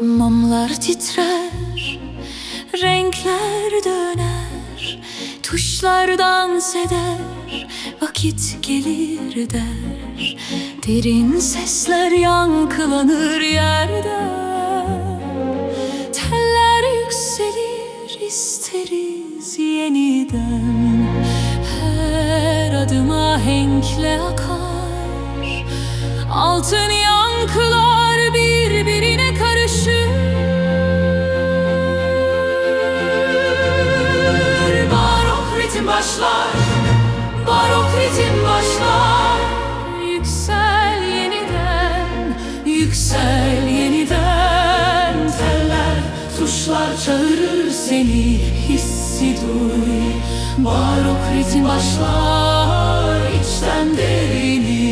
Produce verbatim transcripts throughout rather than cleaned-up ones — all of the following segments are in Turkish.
Mumlar titrer, renkler döner, tuşlar dans eder, vakit gelir der. Derin sesler yankılanır yerden. Teller yükselir, isteriz yeniden. Her adım ahenkle akar, altın yankılar birbirine karışır. Barok ritim başlar, barok ritim başlar. Yüksel yeniden, yüksel yeniden. Teller, tuşlar çağırır seni, hissi duy. Barok ritim başlar, içten derini.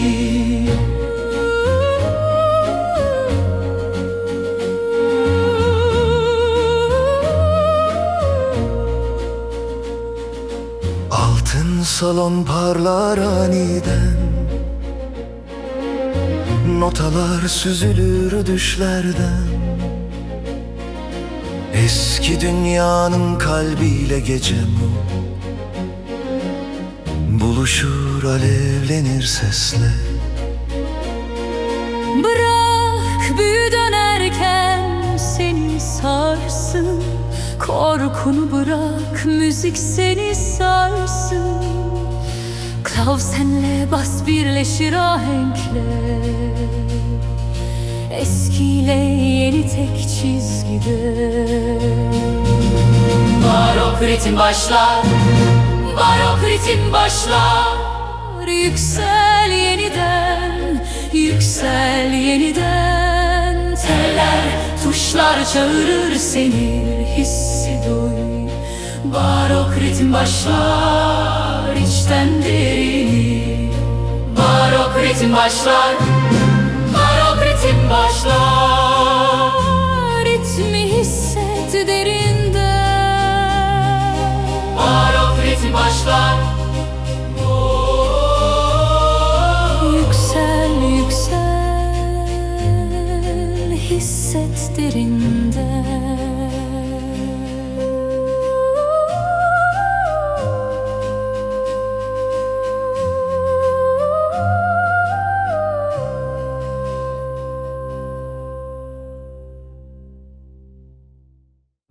Altın salon parlar aniden, notalar süzülür düşlerden. Eski dünyanın kalbiyle gece bu buluşur, alevlenir sesle. Bırak büyü dönerken seni sarsın, korkunu bırak, müzik seni sarsın. Klavsenle bas birleşir ahenkle, eskiyle yeni tek çizgide. Barok ritim başlar, barok ritim başlar. Yüksel yeniden, yüksel yeniden. Teller, tuşlar çağırır seni, hissi duy. Barok ritim başlar, içten derini. Barok ritim başlar, barok ritim başlar. Ritmi hisset derinden. Barok ritim başlar. Yüksel, yüksel, hisset derinden.